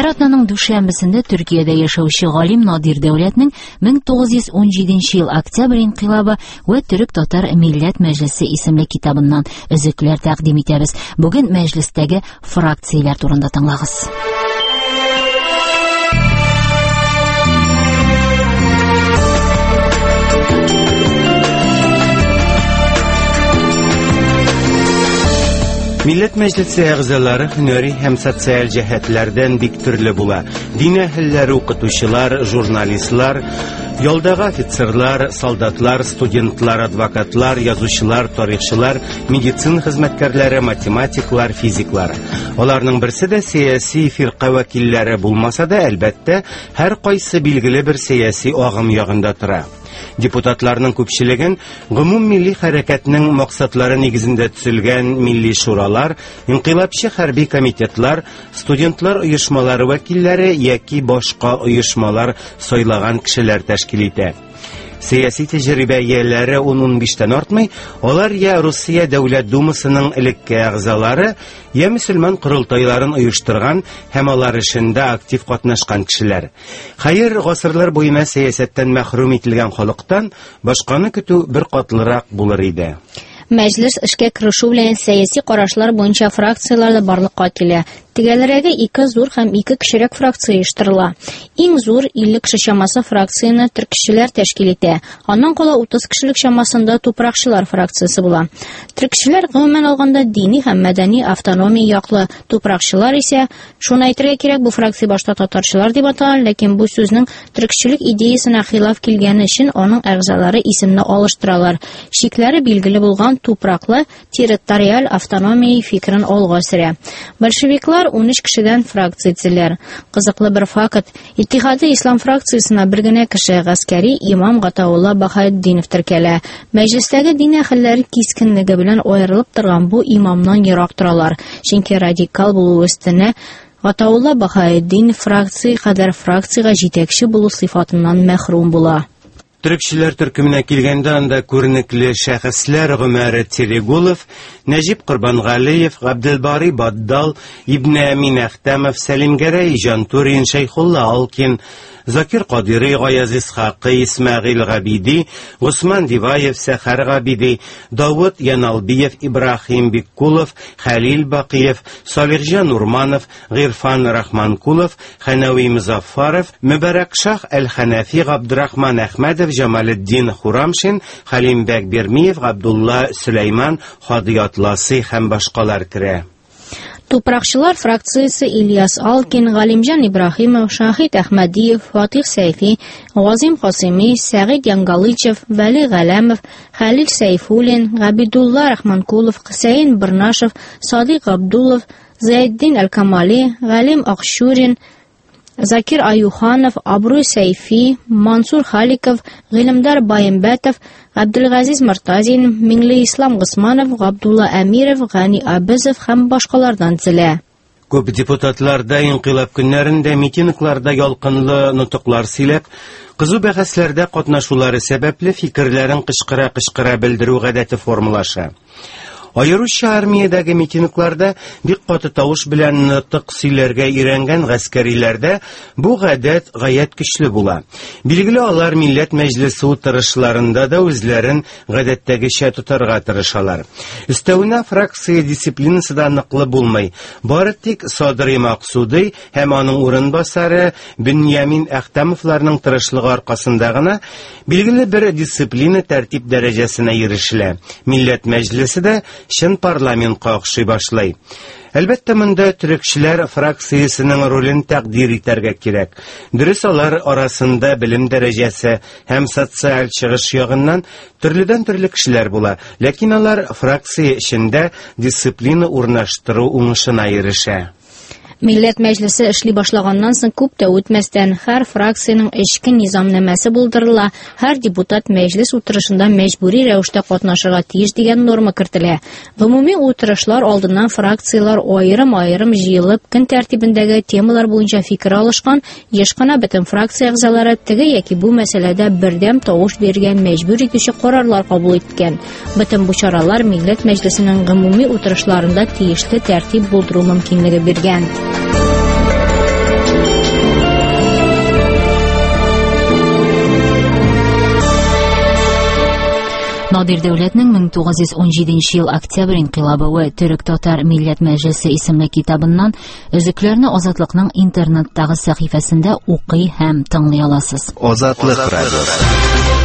Һәр атнаның дүшәмбесендә Төркиядә яшәүче галим Надир Дәүләтнең 1917 ел Октябрь инкыйлабы ва Төрек-татар милләт мәҗлесе исемле китабыннан өзекләр тәкъдим итәбез. Бүген мәҗлестәге фракцияләр турында тыңлагыз. Милләт мәҗлесе әгъзалары һөнәри һәм социаль җәһәтләрдән бик төрле була. Дин әһелләре, укытучылар, журналистлар, ялдагы офицерлар, солдатлар, студентлар, адвокатлар, язучылар, тарихчылар, медицина хезмәткәрләре, математиклар, физиклар. Аларның берсе дә сияси фирка вәкилләре булмаса да, әлбәттә, һәр кайсы билгеле бер сияси агым ягында тора. Депутатларның күпчелеген гомуммилли хәрәкәтнең максатлары нигезендә төзелгән милли шуралар, инкыйлабчы хәрби комитетлар, студентлар оешмалары вәкилләре яки башка оешмалар сайлаган кешеләр тәшкил итә. Сияси тәҗрибә ияләре 10-15тән артмый, алар я Русия Дәүләт Думасының элекке әгъзалары, я мөселман корылтайларын оештырган һәм алар эшендә актив катнашкан кешеләр. Хәер, гасырлар буена сәясәттән мәхрүм ителгән халыктан башканы көтү бер катлырак булыр иде. Мәҗлес эшкә керешү белән сәяси карашлар буенча фракцияләр барлыкка килә. Тегәләргә 2 зур һәм 2 кечерәк фракция оештырыла. Иң зур 50 кеше чамасы фракцияне төркчеләр тәшкил итә. Аннан кала 30 кешелек чамасында тупракчылар фракциясе була. Төркчеләр гомумән алганда дини һәм мәдәни автономия яклы, тупракчылар исә, шуны әйтергә кирәк, бу фракция башта татарчылар дип аталган, ләкин бу сүзнең төркчелек идеясына хилаф килгәне өчен аның әгъзалары исемне алыштыралар. Шикләре билгеле булган тупраклы территориаль автономия фикрен алга сөрә. Большевиклар 13 кешедән фракция ителәр. Кызыклы бер факт, Иттихади Ислам фракциясына бер генә кеше гаскәри имам Гатаулла Баһаетдинов теркәлә. Мәҗлестәге дин әһелләре кискенлеге белән аерылып торган бу имамнан ерак торалар. Чөнки радикал булу өстенә Гатаулла Баһаетдин фракция кадәр фракциягә җитәкче булу сыйфатыннан мәхрүм була. Төркчеләр төркеменә килгәндә анда күренекле шәхесләр Гомәр Терегулов, Нәҗип Корбангалиев, Габделбари Баддал, Ибн Амин Әхтәмов, Сәлим Гәрәй, Жантурин, Шәйхулла Алкин, Закир Кадири, Гаяз Исхакый, Исмәгыйль Габиди, Госман Диваев, Сәхәр Габиди, Давыт Яналбиев, Ибрахим Биккулов, Хәлил Бакиев, Салихҗан Урманов, Гыйрфан Рахманкулов, Хәнәви Музаффаров, Мөбарәк Шах Әл-Хәнәфи, Габдрахман Әхмәдов, Җамалетдин Хурамшин, Хәлимбәк Бермиев, Габдулла Сөләйман, Хади Атласи һәм башкалар керә. Тупракчылар фракциясе Ильяс Алкин, Галимҗан Ибрахимов, Шахид Әхмәдиев, Фатих Сәйфи, Газим Касыйми, Сәгыйд Янгалычев, Вәли Галәмов, Хәлил Сәйфуллин, Габидулла Рахманкулов, Хусейн Бирнашев, Садыйк Абдулов, Зәйддин Әл-Камали, Галим Акшурин, Закир Аюханов, Абруй Сәйфи, Мансур Халиков, Гыйлемдар Байымбәтов, Абдулгазиз Мортазин, Миңли Ислам Госманов, Габдулла Әмиров, Гани Абызов һәм башкалардан телә. Күп депутатларда инкыйлаб көннәрендә митингларда ялкынлы нутыклар сөйләп, кызу бәхәсләрдә катнашулары сәбәпле фикерләрен кычкыра белдерү гадәте формалаша. Аеруча армиядәге митингларда бик каты тавыш белән нутык сөйләргә өйрәнгән гаскәриләрдә бу гадәт гаять көчле була. Билгеле, алар милләт мәҗлесе утырышларында да үзләрен гадәттәгечә тотарга тырышалар. Өстәвенә фракция дисциплинасы да ныклы булмый. Бары тик Садри Максуди һәм аның урынбасары Беньямин Әхтәмовларның тырышлыгы аркасында гына билгеле бер дисциплина тәртип дәрәҗәсенә ирешелә. Милләт мәҗлесе дә чын парламентка охшый башлый. Әлбәттә, монда төрекчеләр фракциясенең ролен тәкъдир итәргә кирәк. Дөрес, алар арасында белем дәрәҗәсе һәм социаль чыгыш ягыннан төрледән-төрле кешеләр була, ләкин алар фракция эчендә дисциплина урнаштыру уңышына ирешә. Милләт мәҗлесе эшли башлаганнан соң күп тә үтмәстән һәр фракциянең эчке низамнамәсе булдырыла, һәр депутат мәҗлес утырышында мәҗбүри рәвештә катнашырга тиеш дигән норма кертелә. Гомуми утырышлар алдыннан фракциялар аерым-аерым җыелып, көн тәртибендәге темалар буенча фикер алышкан, еш кына бөтен фракция әгъзалары теге яки бу мәсьәләдә бердәм тавыш бирергә мәҗбүр итүче карарлар кабул иткән. Бөтен бу чаралар милләт мәҗлесенең гомуми утырышларында тиешле тәртип булдыру мөмкинлеге биргән. Надир Дәүләтнең 1917 ел октябрь инкыйлабы ва Төрек-Татар Милләт Мәҗлесе исемле китабыннан өзекләрне Азатлыкның интернеттагы сәхифәсендә укый һәм тыңлый аласыз. Азатлык радиосы.